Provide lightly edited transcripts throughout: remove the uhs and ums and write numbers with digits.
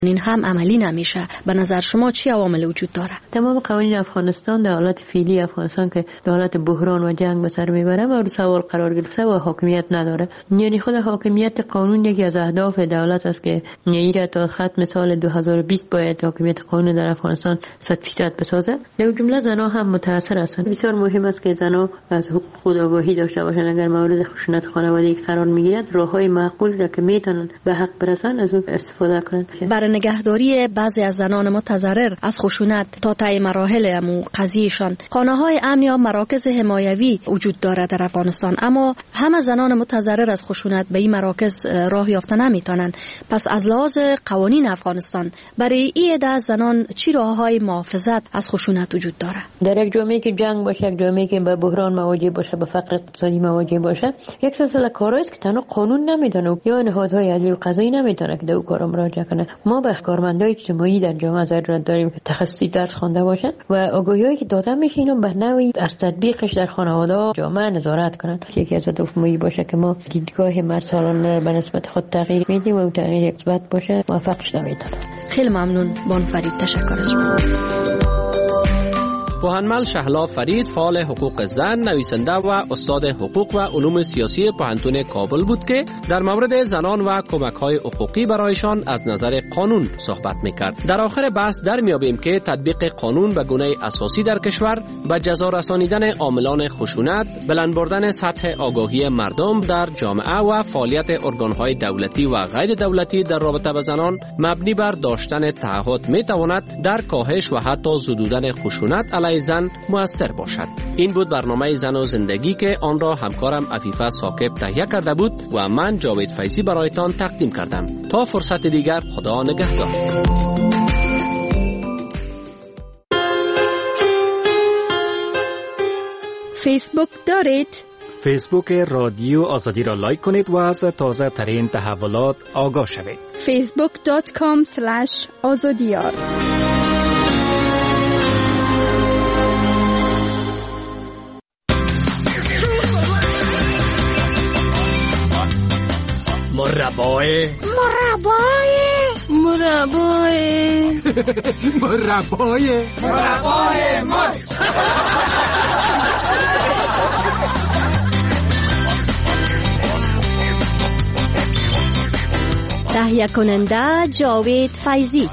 این هم عملی نمیشه. به نظر شما چی عوامل وجود داره؟ تمام قوانین افغانستان در حالت فعلی افغانستان که در حالت بحران و جنگ به سر میبره مورد سوال قرار گرفته و حاکمیت نداره. یعنی خود حاکمیت قانون یکی از اهداف دولت است که ایره تا ختم سال 2020 باید حاکمیت قانون در افغانستان 100% بسازه. در جمله زنها هم متاثر هستند. بسیار مهم است که زنها از حقوق خود آگاهی داشته باشند. اگر مورد خشونت خانوادگی قرار میگیرد راههای معقول را که میتونن به حق برسن از اون استفاده کنند. برای نگهداری بعضی از زنان متضرر از خشونت تا طی مراحل قضیهشان خانه‌های امن یا مراکز حمایوی وجود دارد در افغانستان، اما همه زنان متضرر از خشونت به این مراکز راه یافته نمیتونن. پس از لحاظ قوانین افغانستان برای این عده زنان چی راههای محافظت از خشونت وجود داره؟ در یک جامعه که جنگ باشه، یک جامعه که به بحران مواجه باشه، به فقر اقتصادی مواجه باشه، یک سلسله کارهایی است که تنها قانون نمیتونه یا نهادهای عدلی و قضایی نمیتونه که دو کارا مراجعه کنه. ما به کارمندای اجتماعی در جامعه ضرورت داریم که تخصصی درس خوانده باشن و آگاهیایی که داده میشه اینو به نوعی از تطبیقش در خانواده جامعه نظارت کنن. یکی از اهداف مهمی باشه که ما دیدگاه مرد سالانه به نسبت خود تغییر میدیم و اون تغییر مثبت باشه، موفق شده میتونه. خیلی ممنون بانو فرید، تشکر از شما. پوهنمل شهلا فرید فعال حقوق زن، نویسنده و استاد حقوق و علوم سیاسی پوهنتون کابل بود که در مورد زنان و کمک‌های حقوقی برایشان از نظر قانون صحبت می‌کرد. در آخر بحث در میابیم که تطبیق قانون به گونه اساسی در کشور، به جزا رسانیدن عاملان خشونت، بلند بردن سطح آگاهی مردم در جامعه و فعالیت ارگان‌های دولتی و غیر دولتی در رابطه با زنان مبنی بر داشتن تعهد می‌تواند در کاهش و حتی زدودن خشونت زن مؤثر باشد. این بود برنامه زن و زندگی که آن را همکارم عفیفه ثاقب تهیه کرده بود و من جاوید فیضی برایتان تقدیم کردم. تا فرصت دیگر، خدا نگهدار. فیسبوک دارید؟ فیسبوک رادیو آزادی را لایک کنید و از تازه ترین تحولات آگاه شوید. facebook.com/azadiyar. مربای تهیه کننده جاوید فیضی.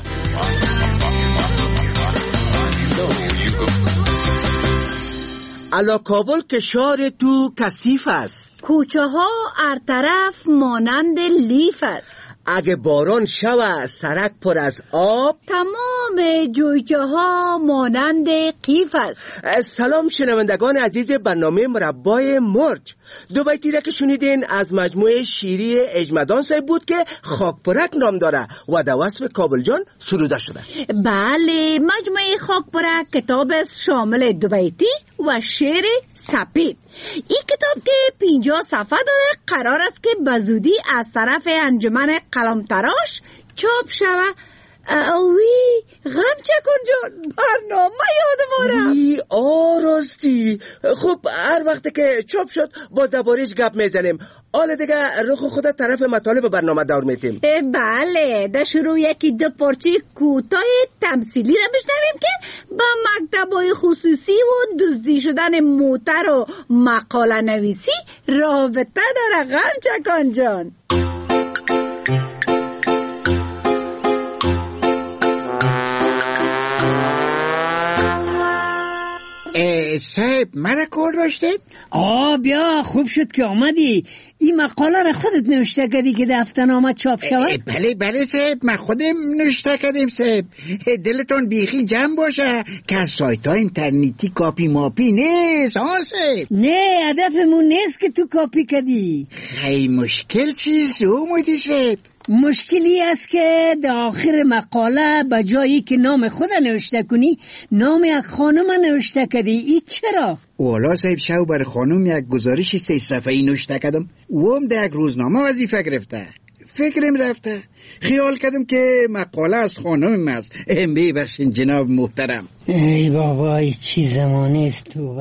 الا کابل که شهر تو کثیف است، کوچه ها هر طرف مانند لیف است. اگه باران شوه سرک پر از آب، تمام جویچه ها مانند قیف است. سلام شنوندگان عزیز برنامه مربای مرج. دو بیتی را که شنیدین از مجموعه شیری اجمدان صاحب بود که خاکپرک نام داره و در وصف کابل جان سروده شده. بله، مجموعه خاکپرک کتاب است شامل دو بیتی و شعر سپید. این کتاب که 50 صفحه داره قرار است که بزودی از طرف انجمن قلمتراش چاپ شود. اوی غم چکن جان، برنامه یادم وی آراستی. خب هر وقت که چاپ شد باز درباره‌اش گپ میزنیم. حالا دیگه رخ خودت طرف مطالب برنامه دور میتیم. بله، در شروع یکی دو پارچه کوتاه تمثیلی را بشنویم که با مکتب‌های خصوصی و دزدی شدن موتر و مقاله نویسی رابطه داره. غم چکن جان. صاحب مرا کار داشته؟ بیا خوب شد که آمدی. این مقاله را خودت نوشته کردی که دفتن آمد چاپ شود؟ بله صاحب، من خودم نوشته کردم صاحب. دلتون بیخی جمع باشه که از سایت ها اینترنتی کاپی ماپی نیست صاحب. نه، هدفمون نیست که تو کاپی کردی. خیلی مشکل چیز اومدی صاحب؟ مشکلی است که در آخر مقاله به جایی که نام خود نوشته کنی نام یک خانم نوشته کردی. ای چرا؟ والا صاحب شو بر خانم یک گزارش 3 صفحه‌ای نوشته کردم و هم در یک روزنامه وظیفه گرفته. فکرم رفته، خیال کردم که مقاله از خانم است. ببخشید جناب محترم. ای بابا، ای چی زمانه است تو.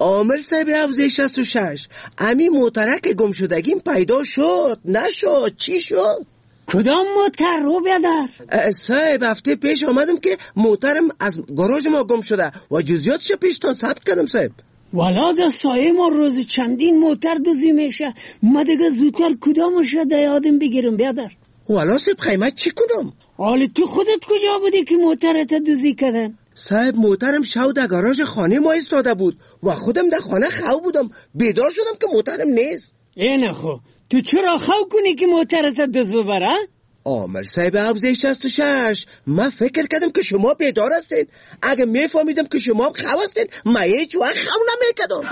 عامر صاحب حوزه 66 امی موترک گم شدگیم پیدا شد نشد چی شد؟ کدام موتر رو بیادر؟ صاحب هفته پیش آمدم که موترم از گاراژ ما گم شده و جزئیاتش پیشتان ثبت کردم صاحب. والا در سایه ما روز چندین موتر دوزی میشه، ما دیگه زودتر کدامش را یادم بگیرم بیادر. والا صاحب قیمت چی کدام؟ حالا تو خودت کجا بودی که موترت دوزی کردن؟ صاحب موترم شو در گاراژ خانه ما ایستاده بود و خودم در خانه خو بودم، بیدار شدم که موترم نیست. اینه خو تو چرا خو کنی که موترت دوز ببره؟ عامر صاحب حوزه 66 من فکر کردم که شما بیدار هستین، اگه میفهمیدم که شما خو هستین من هیچ وقت خو نمیکردم.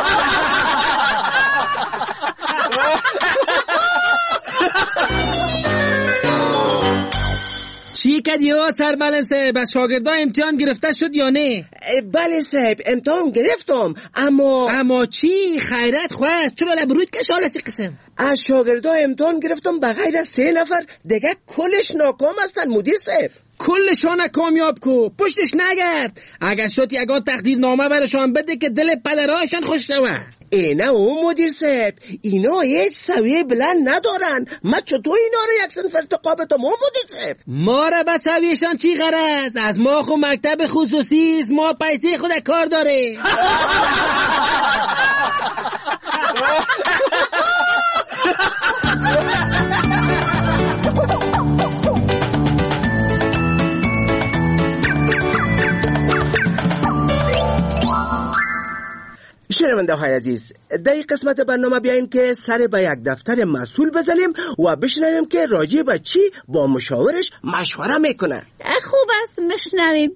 چی کردی سرمعلم صاحب؟ از شاگردا امتحان گرفته شد یا نه؟ بله صاحب امتحان گرفتم اما چی؟ خیرت خواست چرا لبروید کش حالسی قسم؟ از شاگردا امتحان گرفتم بغیر از 3 نفر دیگه کلش ناکام هستن مدیر صاحب. کلشان کامیاب کو پشتش نگرد، اگر شد یگان تقدیر نامه برشان بده که دل پدرهاشان خوش شود. اینه او مدیر صاحب اینا هیچ سویه بلند ندارن، من چطور اینا رو یک صنف ارتقا بدم او مدیر صاحب؟ ما را به سویهشان چی غرض؟ از ما خو مکتب خصوصی است، ما پیسه خود کار داره. شنونده های عزیز در این قسمت برنامه بیاییم که سر به یک دفتر مسئول بزنیم و بشنویم که راجع به چی با مشاورش مشوره میکنه. خوب است مشنویم.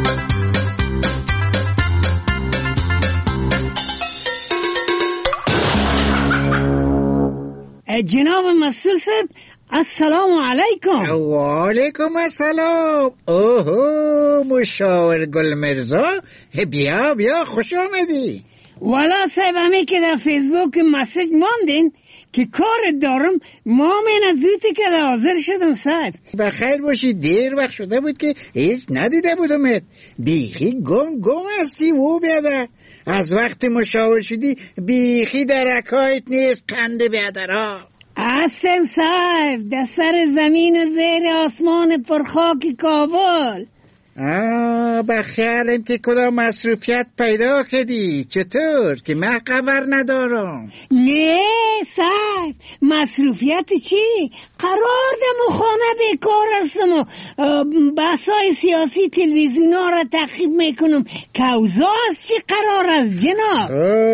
جناب مسئول صاحب السلام علیکم. و علیکم السلام. اوه مشاور گل مرزا، بیا خوش آمدی. والا صاحب همی که در فیسبوک مسیج ماندین که کار دارم، ما من زودی که حاضر شدم صاحب. بخیر باشی، دیر وقت شده بود که هیچ ندیده بودمت، بیخی گم هستی و بیاده. از وقت مشاور شدی بیخی درکایت نیست قند بیادرها. هستم صاحب در سر زمین زیر آسمان پرخاک کابل. بخیالم که کدام مصروفیت پیدا کردی، چطور که من خبر ندارم؟ نه صاحب مصروفیت چی؟ قرار دم خانه بیکار هستم و بحثای سیاسی تلویزیون ها را تعقیب میکنم که اوضاع از چی قرار است جناب؟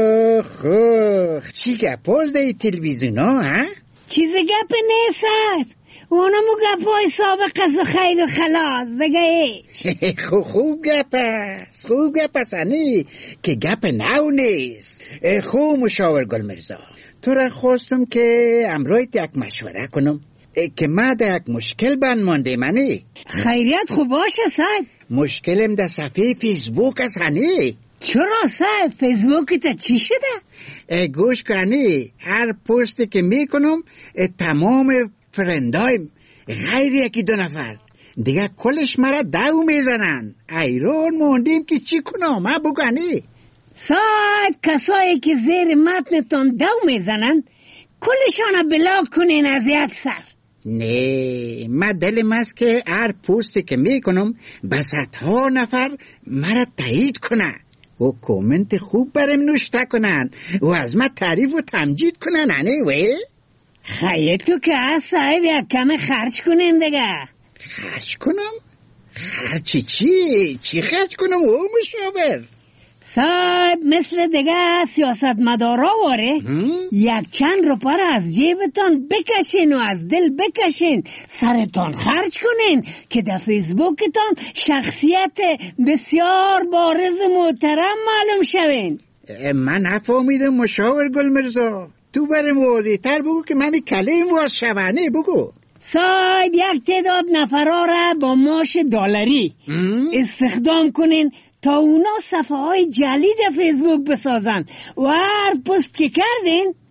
چی گپاز دی تلویزیون ها؟ چیز گپ نه صاحب، اونمو گپای سابق از خیل و خلاص دیگه. خوب گپ است هنی که گپ نو نیست. خوب مشاور گل مرزا، تو را خواستم که امروز یک مشوره کنم که من در یک مشکل بند مانده منی. خیریت خوب باشه صاحب. مشکلم در صفحه فیسبوک است هنی. چرا صاحب فیسبوک تا چی شده؟ گوش کنی، هر پستی که میکنم تمام فرندایم غیر یکی 2 نفر دیگه کلش مرا دو میزنن. ایران موندیم که چی کنم ها بگنی؟ صاحب کسایی که زیر متنتون دو میزنن کلشان بلاک کنین از یک سر. نه من دلم است که هر پستی که میکنم بس 100 نفر مرا تایید کنن و کومنت خوب برم نوشته کنن و از من تعریف و تمجید کنن. نه وی خیلی تو که از صاحب یک کم خرج کنین دیگه. خرج کنم؟ خرچ چی خرج کنم او مشاور؟ صاحب مثل دیگه سیاست مدارا واره یک چند روپا را از جیبتان بکشین و از دل بکشین سرتان خرج کنین که در فیسبوکتان شخصیت بسیار بارز محترم معلوم شوین. من نفهمیدم مشاور گل مرزا، تو برم واضح تر بگو که من کلیم واز شونه بگو. صاحب یک تعداد نفرها را با معاش دلاری استخدام کنین تا اونا صفحه های جدید فیسبوک بسازن و هر پست که کردین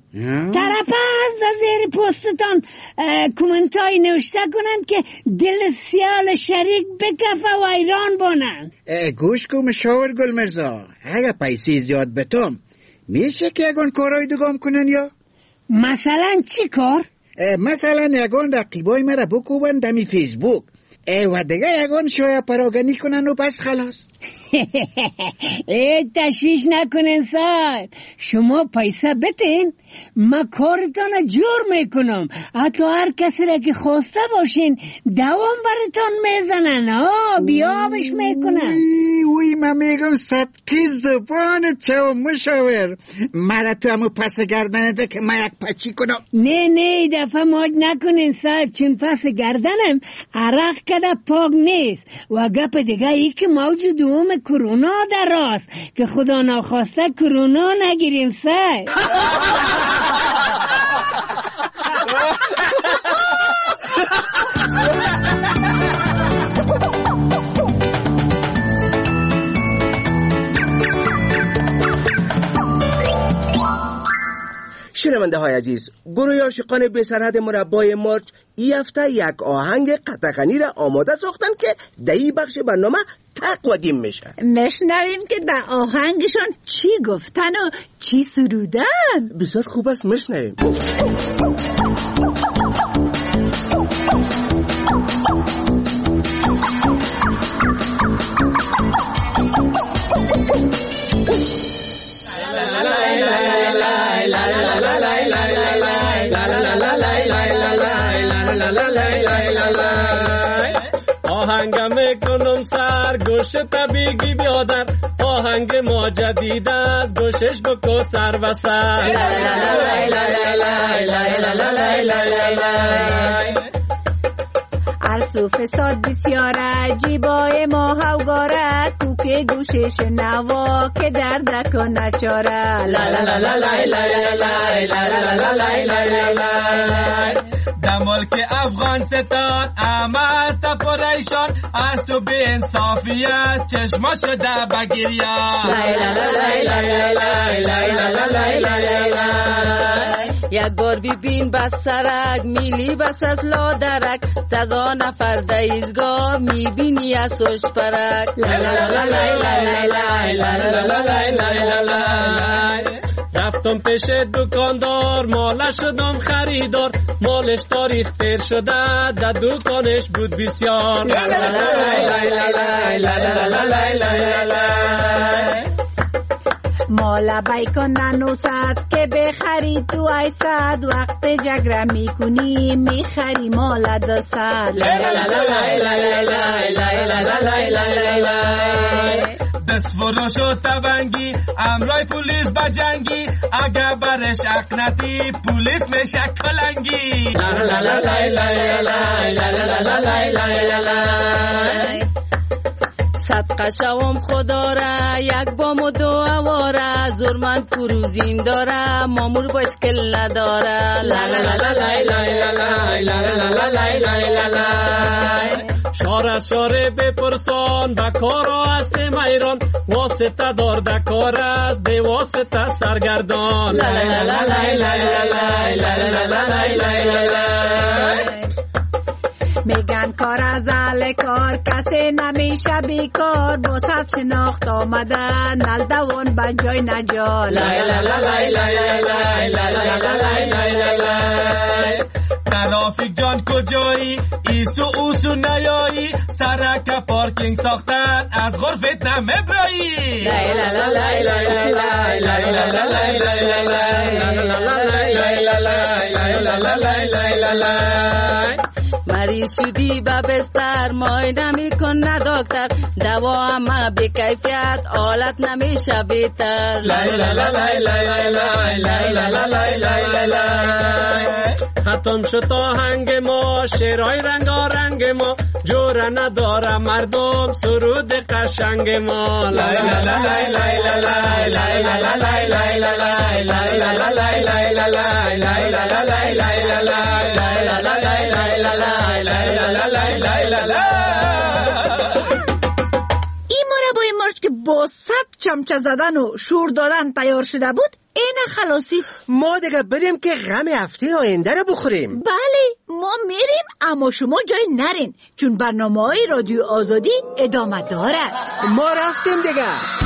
طرفاز در زیر پستتان کومنت های نوشته کنند که دل سیال شریک بکفه و ایران بانند. گوش کن مشاور گل مرزا، اگه پیسی زیاد بتم میشه که یگان کارهای دگام کنن یا؟ مثلا چی کار؟ مثلا یگان رقیبای مرا بکوبن دمی فیسبوک و دیگه یگان شاید پراگنی کنن و بس خلاص. تشویش نکنین صاحب، شما پیسه بتین ما کارتان جور میکنم، حتی هر کسی را که خواسته باشین دوام برتان میزنن، بیابش میکنن. وی من میگم صدقی زبان چو مشاور، مرا تو همو پس گردنه که من یک پچی کنم. نه دفعه ماج نکنین صاحب، چون پس گردنم عرق کده پاک نیست و گپ دیگه ای که موجود دوم کرونا در راست که خدا ناخواسته کرونا نگیریم صاحب. شنونده های عزیز، گروه عاشقان بی سرحد مربای مارچ ای هفته یک آهنگ قطغنی را آماده ساختن که در این بخش برنامه تقدیم میشه. مشنویم که در آهنگشون چی گفتن و چی سرودن. بسیار خوب است، مشنویم. آهنگم کنم سر گوش طبیعی بیادر، آهنگ ما جدید از گوشش بکو سر و سر. عرص فساد بسیار عجیبای ما هوگاره، کوک گوشش نوا که درد کنه چاره. دمال که افغان ستاد اما است پریشان، از تو به انصافی است چشما شده بگیریان. یک بار ببین بس سرک میلی بس از لادرک، صدا نفر دیزگاه میبینی از سوش پرک. رفتم پیش دکاندار مالش شدم خریدار، مالش تاریخ تیر شده در دکانش بود بسیار. مالا بیکن ننوست که بخری تو ایستد، وقت جگره میکنی میخری مالا دوست. دست فروش و تبنگی امرای پولیس بجنگی، اگه برش اقنتی پولیس میشه کلنگی. صدقه شوم خدا را یک بام و دو اواره، زورمند کروزین داره مامور بایسکل نداره. شار از شاره بپرسان و کارا است میران، واسطه دار دکار است به واسطه سرگردان. میگن کار از اهل کار کسی نمیشه بیکار، با صد شناخت آمده نل دوان بجای نجال. ترافیک جان کجایی ایسو اوسو نیایی، سرک پارکینگ ساختن از غرفت نمبرایی. مریض شدی به بستر معاینه میکنه دکتر، دوا همه بی کیفیت حالت نمیشه بهتر. ختم شد آهنگ ما شعرهای رنگارنگ ما، جوره نداره مردم سرود قشنگ ما. این مربای مارچ که با 100 چمچه زدن و شور دادن تیار شده بود، این نخلاصید؟ ما دیگه بریم که غم هفته آینده رو بخوریم. بله ما میریم، اما شما جای نرین چون برنامه‌های رادیو آزادی ادامه داره. ما رفتیم دیگه.